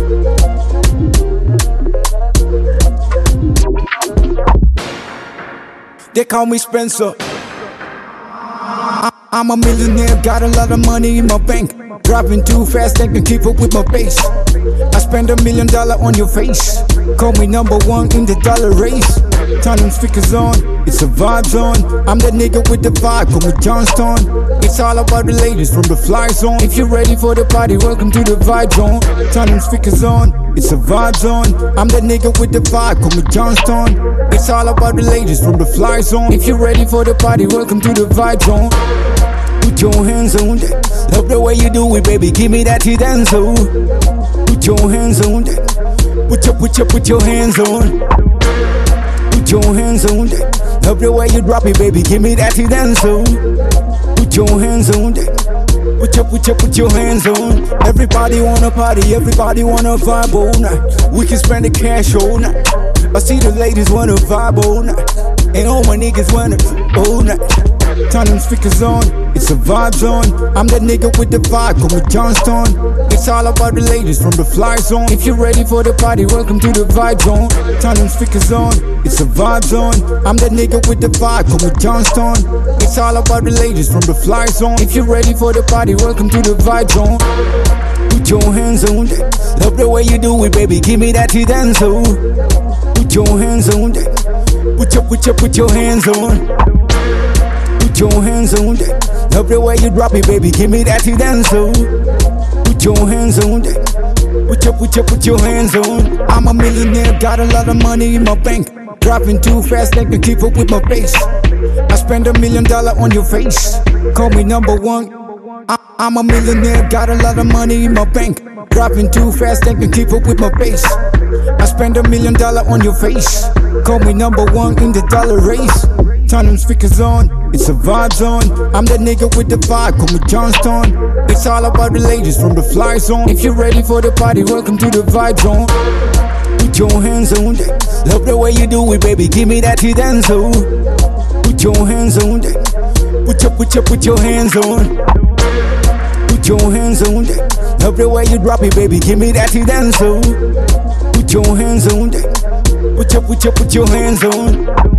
They call me Spencer. I'm a millionaire, got a lot of money in my bank. Driving too fast, I can keep up with my pace. I spend $1 million on your face. Call me #1 in the dollar race. Turn them speakers on, it's a vibe zone. I'm that nigga with the vibe, call me Johnston. It's all about the ladies from the fly zone. If you're ready for the party, welcome to the vibe zone. Turn them speakers on, it's a vibe zone. I'm that nigga with the vibe, call me Johnston. It's all about the ladies from the fly zone. If you're ready for the party, welcome to the vibe zone. Put your hands on that. Love the way you do it, baby. Give me that dance, oh. Put your hands on that. Put your hands on. Put your hands on that. Love the way you drop it, baby. Give me that dance, oh. Put your hands on that. Put your hands on. Everybody wanna party, everybody wanna vibe all night. We can spend the cash all night. I see the ladies wanna vibe all night, and all my niggas wanna all night. Turn them speakers on, it's a vibe zone. I'm that nigga with the vibe, call me Johnston. It's all about the ladies from the fly zone. If you're ready for the party, welcome to the vibe zone. Turn them speakers on, it's a vibe zone. I'm that nigga with the vibe, call me Johnston. It's all about the ladies from the fly zone. If you're ready for the party, welcome to the vibe zone. Put your hands on that. Love the way you do it, baby. Give me that dance, oh. Put your hands on that. Put your hands on. Put your hands on that. Love the way you drop it, baby. Give me that dance, oh. Put your hands on that. Put your hands on. I'm a millionaire, got a lot of money in my bank. Driving too fast, I can keep up with my pace. I spend $1 million on your face. Call me #1. I'm a millionaire, got a lot of money in my bank. Driving too fast, I can keep up with my pace. I spend $1 million on your face. Call me #1 in the dollar race. Turn them speakers on, it's a vibe zone. I'm that nigga with the vibe, call me Johnston. It's all about the ladies from the fly zone. If you're ready for the party, welcome to the vibe zone. Put your hands on that. Love the way you do it, baby. Give me that dance, oh. Put your hands on that. Put your hands on. Put your hands on that. Love the way you drop it, baby. Give me that dance, oh. Put your hands on that. Put your hands on.